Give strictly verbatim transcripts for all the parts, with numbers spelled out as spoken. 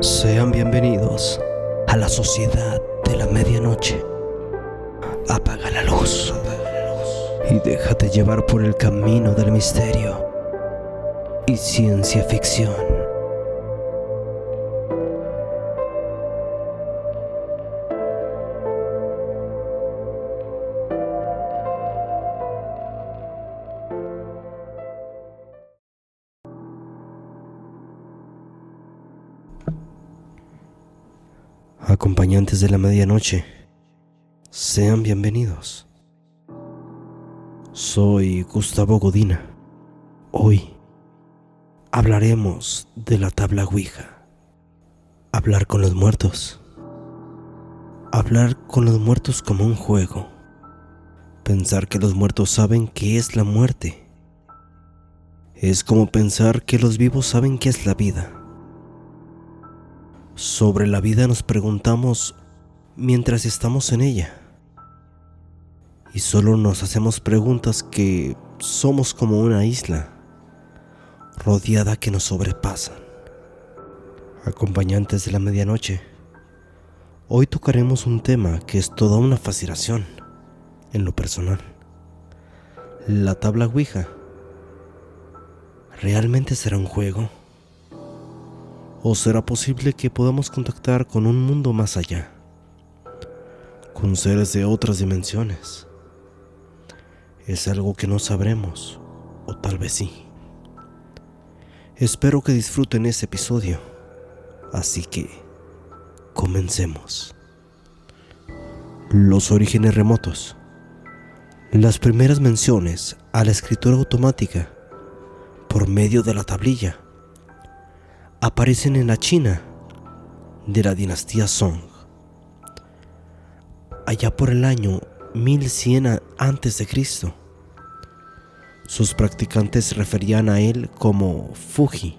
Sean bienvenidos a la sociedad de la medianoche. Apaga la luz y déjate llevar por el camino del misterio y ciencia ficción. Acompañantes de la medianoche, sean bienvenidos. Soy Gustavo Godina. Hoy hablaremos de la tabla Ouija. Hablar con los muertos. Hablar con los muertos como un juego. Pensar que los muertos saben qué es la muerte. Es como pensar que los vivos saben qué es la vida. Sobre la vida nos preguntamos mientras estamos en ella. Y solo nos hacemos preguntas que somos como una isla rodeada que nos sobrepasan. Acompañantes de la medianoche, hoy tocaremos un tema que es toda una fascinación en lo personal. La tabla Ouija. ¿Realmente será un juego? ¿O será posible que podamos contactar con un mundo más allá? Con seres de otras dimensiones. Es algo que no sabremos, o tal vez sí. Espero que disfruten este episodio, así que comencemos. Los orígenes remotos. Las primeras menciones a la escritura automática por medio de la tablilla aparecen en la China de la dinastía Song, allá por el año mil cien antes de Cristo. Sus practicantes referían a él como Fuji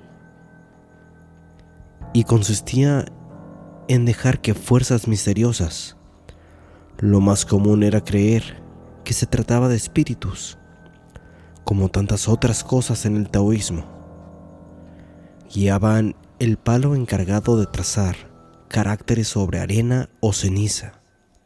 y consistía en dejar que fuerzas misteriosas, lo más común era creer que se trataba de espíritus, como tantas otras cosas en el taoísmo, guiaban el palo encargado de trazar caracteres sobre arena o ceniza.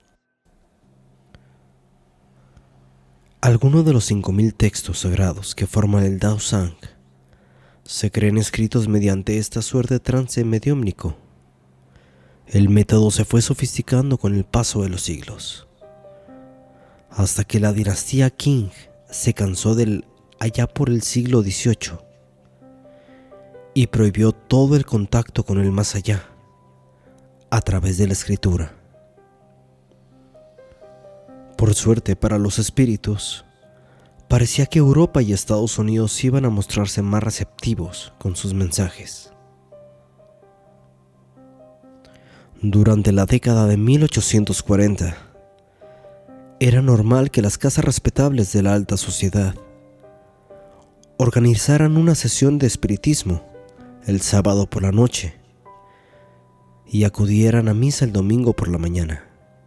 Algunos de los cinco mil textos sagrados que forman el Dao Sang se creen escritos mediante esta suerte de trance mediúmnico. El método se fue sofisticando con el paso de los siglos, hasta que la dinastía Qing se cansó del allá por el siglo dieciocho y prohibió todo el contacto con el más allá a través de la escritura. Por suerte para los espíritus, parecía que Europa y Estados Unidos iban a mostrarse más receptivos con sus mensajes. Durante la década de mil ochocientos cuarenta, era normal que las casas respetables de la alta sociedad organizaran una sesión de espiritismo el sábado por la noche y acudieran a misa el domingo por la mañana.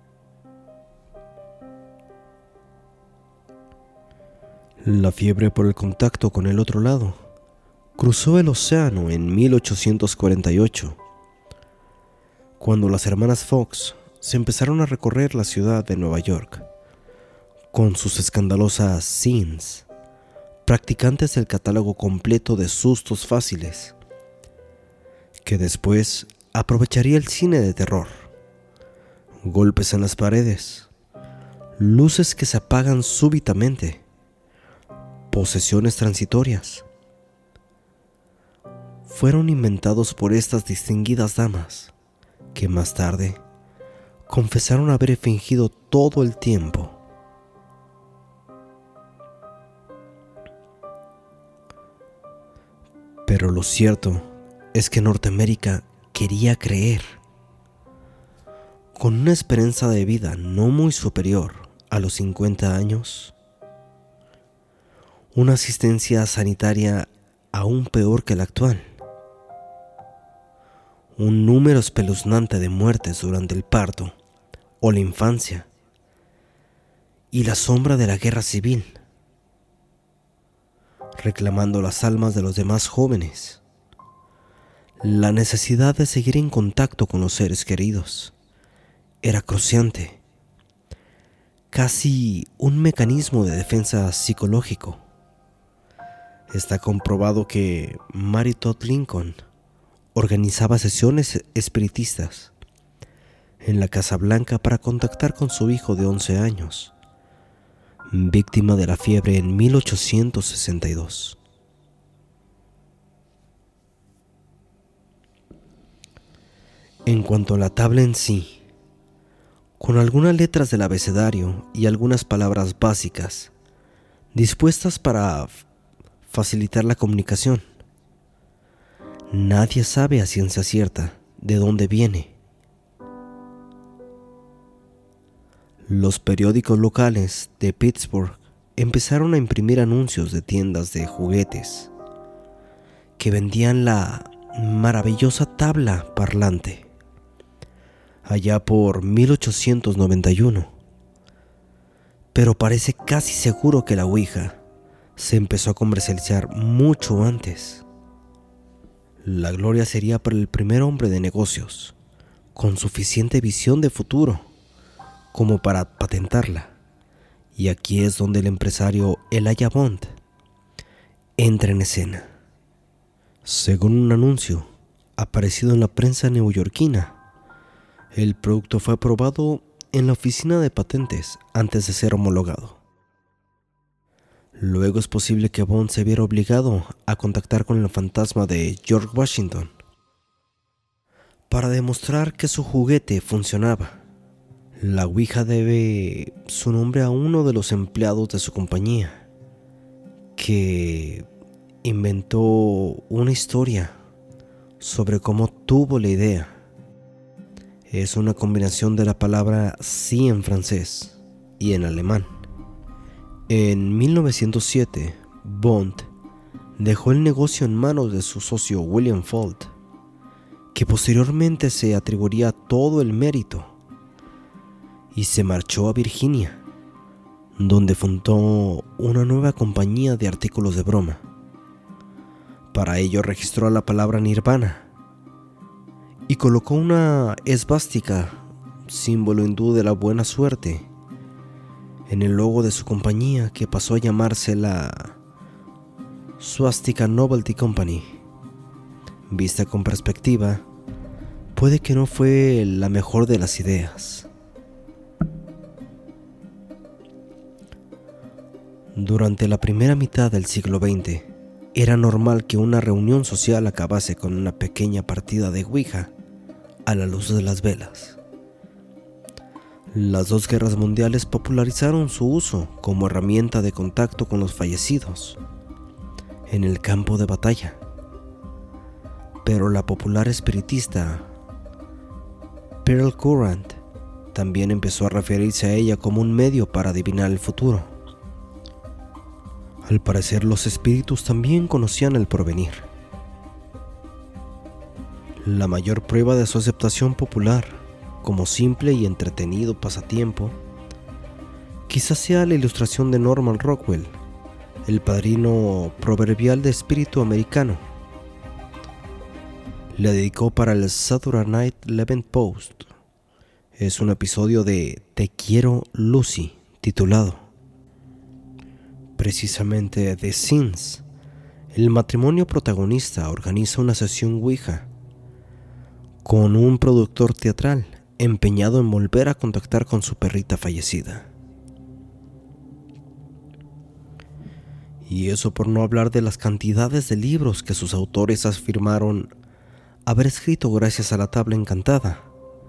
La fiebre por el contacto con el otro lado cruzó el océano en mil ochocientos cuarenta y ocho, cuando las hermanas Fox se empezaron a recorrer la ciudad de Nueva York con sus escandalosas scenes, practicantes del catálogo completo de sustos fáciles, que después aprovecharía el cine de terror. Golpes en las paredes, luces que se apagan súbitamente, posesiones transitorias. Fueron inventados por estas distinguidas damas, que más tarde confesaron haber fingido todo el tiempo. Pero lo cierto es que Norteamérica quería creer. Con una esperanza de vida no muy superior a los cincuenta años, una asistencia sanitaria aún peor que la actual, un número espeluznante de muertes durante el parto o la infancia y la sombra de la guerra civil, reclamando las almas de los demás jóvenes. La necesidad de seguir en contacto con los seres queridos era cruciante, casi un mecanismo de defensa psicológico. Está comprobado que Mary Todd Lincoln organizaba sesiones espiritistas en la Casa Blanca para contactar con su hijo de once años, víctima de la fiebre en mil ochocientos sesenta y dos. En cuanto a la tabla en sí, con algunas letras del abecedario y algunas palabras básicas dispuestas para facilitar la comunicación, nadie sabe a ciencia cierta de dónde viene. Los periódicos locales de Pittsburgh empezaron a imprimir anuncios de tiendas de juguetes que vendían la maravillosa tabla parlante allá por mil ochocientos noventa y uno. Pero parece casi seguro que la Ouija se empezó a comercializar mucho antes. La gloria sería para el primer hombre de negocios con suficiente visión de futuro como para patentarla. Y aquí es donde el empresario Elijah Bond entra en escena. Según un anuncio aparecido en la prensa neoyorquina, el producto fue aprobado en la oficina de patentes antes de ser homologado. Luego es posible que Bond se viera obligado a contactar con el fantasma de George Washington para demostrar que su juguete funcionaba. La Ouija debe su nombre a uno de los empleados de su compañía, que inventó una historia sobre cómo tuvo la idea. Es una combinación de la palabra sí en francés y en alemán. En mil novecientos siete, Bond dejó el negocio en manos de su socio William Ford, que posteriormente se atribuiría todo el mérito, y se marchó a Virginia, donde fundó una nueva compañía de artículos de broma. Para ello registró la palabra Nirvana y colocó una esvástica, símbolo hindú de la buena suerte, en el logo de su compañía, que pasó a llamarse la Swastika Novelty Company. Vista con perspectiva, puede que no fue la mejor de las ideas. Durante la primera mitad del siglo veinte, era normal que una reunión social acabase con una pequeña partida de Ouija a la luz de las velas. Las dos guerras mundiales popularizaron su uso como herramienta de contacto con los fallecidos en el campo de batalla. Pero la popular espiritista Pearl Current también empezó a referirse a ella como un medio para adivinar el futuro. Al parecer, los espíritus también conocían el porvenir. La mayor prueba de su aceptación popular como simple y entretenido pasatiempo quizás sea la ilustración de Norman Rockwell, el padrino proverbial de espíritu americano. Le dedicó para el Saturday Night Live Post. Es un episodio de Te quiero, Lucy, titulado precisamente The Sins. El matrimonio protagonista organiza una sesión Ouija con un productor teatral empeñado en volver a contactar con su perrita fallecida. Y eso por no hablar de las cantidades de libros que sus autores afirmaron haber escrito gracias a la tabla encantada,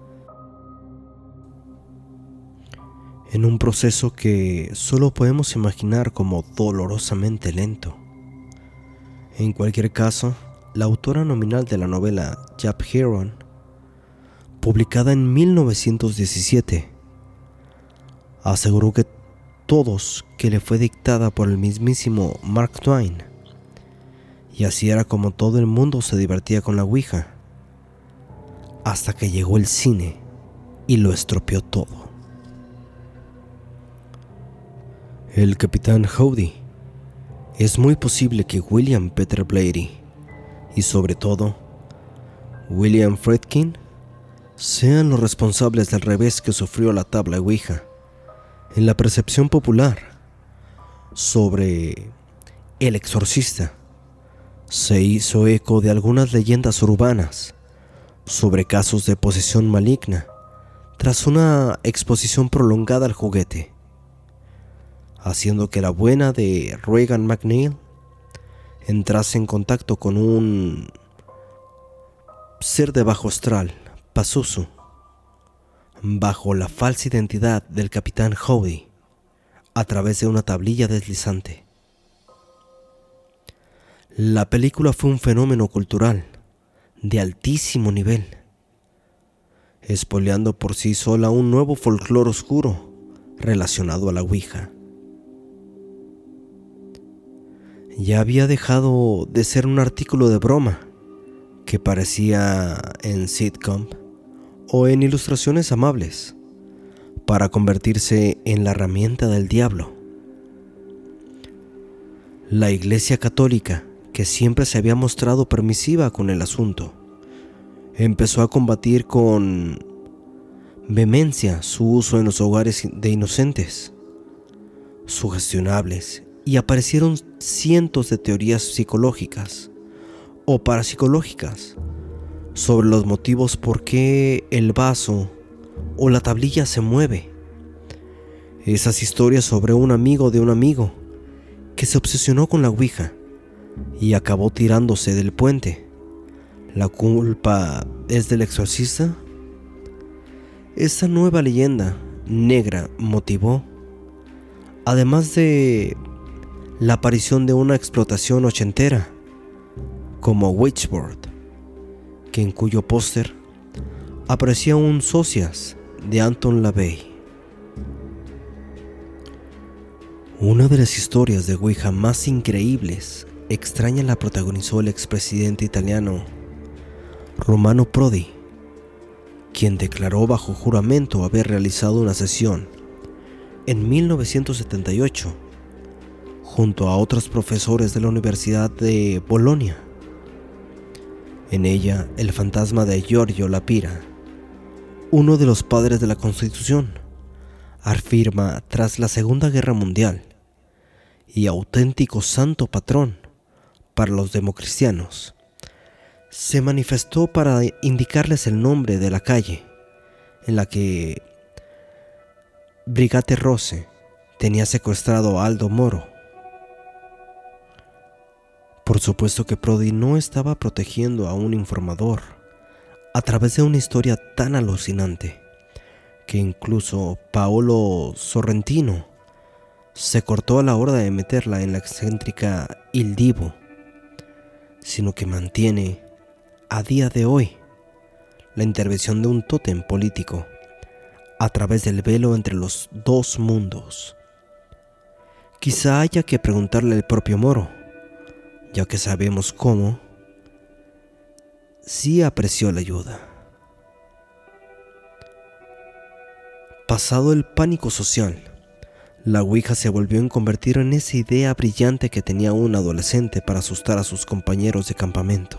en un proceso que solo podemos imaginar como dolorosamente lento. En cualquier caso, la autora nominal de la novela, Jaap Heron, publicada en mil novecientos diecisiete, aseguró que todos que le fue dictada por el mismísimo Mark Twain, y así era como todo el mundo se divertía con la Ouija, hasta que llegó el cine y lo estropeó todo. El capitán Howdy. Es muy posible que William Peter Blatty, y sobre todo William Friedkin sean los responsables del revés que sufrió la tabla Ouija en la percepción popular sobre El Exorcista. Se hizo eco de algunas leyendas urbanas sobre casos de posesión maligna tras una exposición prolongada al juguete, haciendo que la buena de Regan McNeil entrase en contacto con un ser de bajo astral, Pazuzu, bajo la falsa identidad del Capitán Howdy, a través de una tablilla deslizante. La película fue un fenómeno cultural de altísimo nivel, espoleando por sí sola un nuevo folclore oscuro relacionado a la Ouija. Ya había dejado de ser un artículo de broma que parecía en sitcom o en ilustraciones amables, para convertirse en la herramienta del diablo. La Iglesia Católica, que siempre se había mostrado permisiva con el asunto, empezó a combatir con vehemencia su uso en los hogares de inocentes, sugestionables, y aparecieron cientos de teorías psicológicas o parapsicológicas sobre los motivos por qué el vaso o la tablilla se mueve. Esas historias sobre un amigo de un amigo que se obsesionó con la Ouija y acabó tirándose del puente. ¿La culpa es del exorcista? Esta nueva leyenda negra motivó, además de la aparición de una explotación ochentera como Witchboard, que en cuyo póster aparecía un Socias de Anton LaVey. Una de las historias de Ouija más increíbles, extraña, la protagonizó el expresidente italiano Romano Prodi, quien declaró bajo juramento haber realizado una sesión en mil novecientos setenta y ocho junto a otros profesores de la Universidad de Bolonia. En ella, el fantasma de Giorgio Lapira, uno de los padres de la Constitución, afirma tras la Segunda Guerra Mundial y auténtico santo patrón para los democristianos, se manifestó para indicarles el nombre de la calle en la que Brigate Rose tenía secuestrado a Aldo Moro. Por supuesto que Prodi no estaba protegiendo a un informador a través de una historia tan alucinante que incluso Paolo Sorrentino se cortó a la hora de meterla en la excéntrica Il Divo, sino que mantiene a día de hoy la intervención de un tótem político a través del velo entre los dos mundos. Quizá haya que preguntarle al propio Moro, ya que sabemos cómo sí apreció la ayuda. Pasado el pánico social, la Ouija se volvió a convertir en esa idea brillante que tenía un adolescente para asustar a sus compañeros de campamento.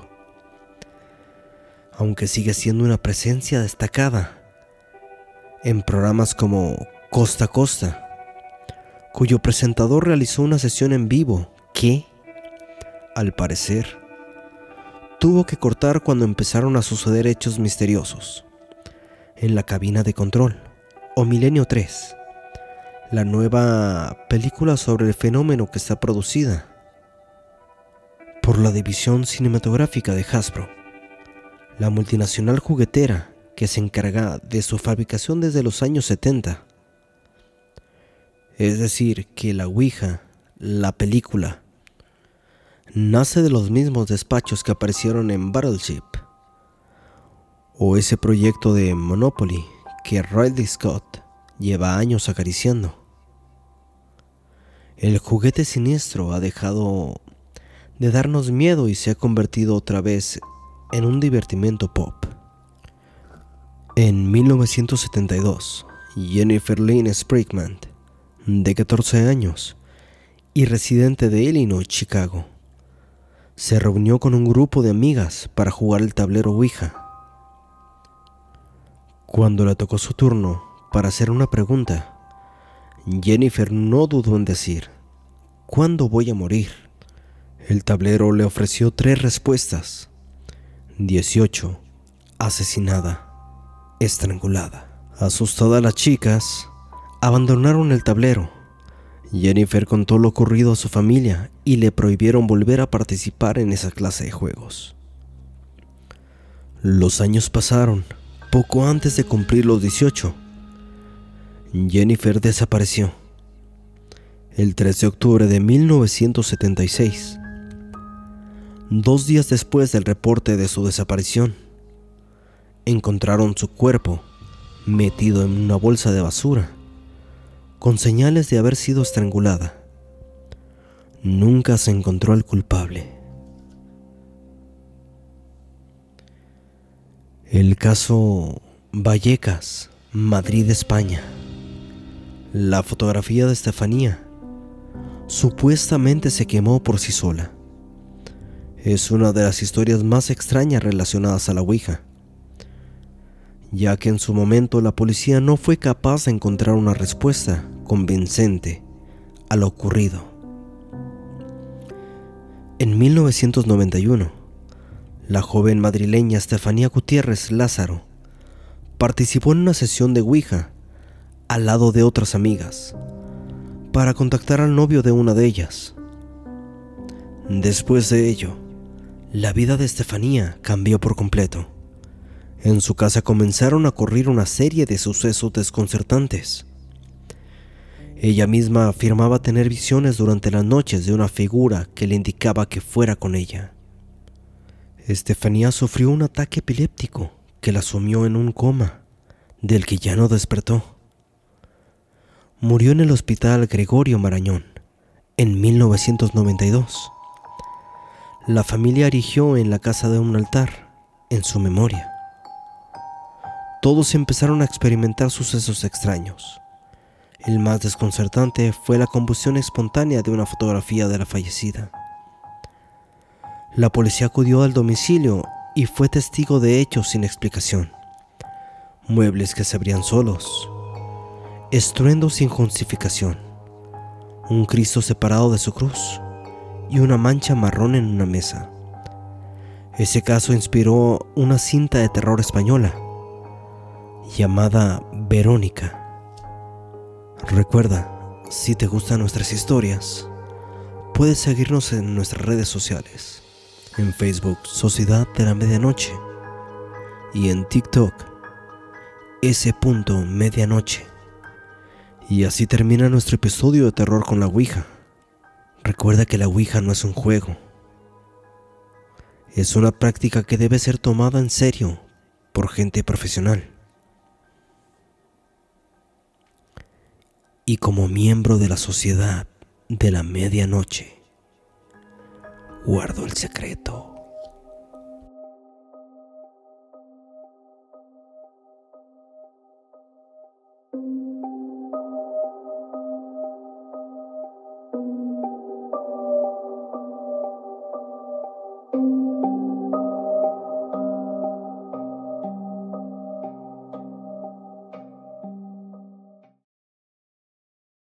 Aunque sigue siendo una presencia destacada en programas como Costa a Costa, cuyo presentador realizó una sesión en vivo que, al parecer, tuvo que cortar cuando empezaron a suceder hechos misteriosos en la cabina de control, o Milenio tres, la nueva película sobre el fenómeno que está producida por la división cinematográfica de Hasbro, la multinacional juguetera que se encarga de su fabricación desde los años setenta. Es decir, que la Ouija, la película, nace de los mismos despachos que aparecieron en Battleship, o ese proyecto de Monopoly que Ridley Scott lleva años acariciando. El juguete siniestro ha dejado de darnos miedo y se ha convertido otra vez en un divertimento pop. En mil novecientos setenta y dos, Jennifer Lynn Sprigman, de catorce años y residente de Illinois, Chicago, se reunió con un grupo de amigas para jugar el tablero Ouija. Cuando le tocó su turno para hacer una pregunta, Jennifer no dudó en decir: ¿cuándo voy a morir? El tablero le ofreció tres respuestas: dieciocho, asesinada, estrangulada. Asustadas las chicas abandonaron el tablero. Jennifer contó lo ocurrido a su familia y le prohibieron volver a participar en esa clase de juegos. Los años pasaron. Poco antes de cumplir los dieciocho, Jennifer desapareció. El tres de octubre de mil novecientos setenta y seis, dos días después del reporte de su desaparición, encontraron su cuerpo metido en una bolsa de basura, con señales de haber sido estrangulada. Nunca se encontró al culpable. El caso Vallecas, Madrid, España. La fotografía de Estefanía supuestamente se quemó por sí sola. Es una de las historias más extrañas relacionadas a la Ouija, ya que en su momento la policía no fue capaz de encontrar una respuesta convincente a lo ocurrido. En mil novecientos noventa y uno, la joven madrileña Estefanía Gutiérrez Lázaro participó en una sesión de Ouija al lado de otras amigas para contactar al novio de una de ellas. Después de ello, la vida de Estefanía cambió por completo. En su casa comenzaron a ocurrir una serie de sucesos desconcertantes. Ella misma afirmaba tener visiones durante las noches de una figura que le indicaba que fuera con ella. Estefanía sufrió un ataque epiléptico que la sumió en un coma, del que ya no despertó. Murió en el Hospital Gregorio Marañón en mil novecientos noventa y dos. La familia erigió en la casa de un altar en su memoria. Todos empezaron a experimentar sucesos extraños. El más desconcertante fue la combustión espontánea de una fotografía de la fallecida. La policía acudió al domicilio y fue testigo de hechos sin explicación. Muebles que se abrían solos, estruendos sin justificación, un Cristo separado de su cruz y una mancha marrón en una mesa. Ese caso inspiró una cinta de terror española llamada Verónica. Recuerda, si te gustan nuestras historias, puedes seguirnos en nuestras redes sociales. En Facebook, Sociedad de la Medianoche, y en TikTok, S. Medianoche. Y así termina nuestro episodio de terror con la Ouija. Recuerda que la Ouija no es un juego. Es una práctica que debe ser tomada en serio por gente profesional. Y como miembro de la Sociedad de la Medianoche, guardo el secreto.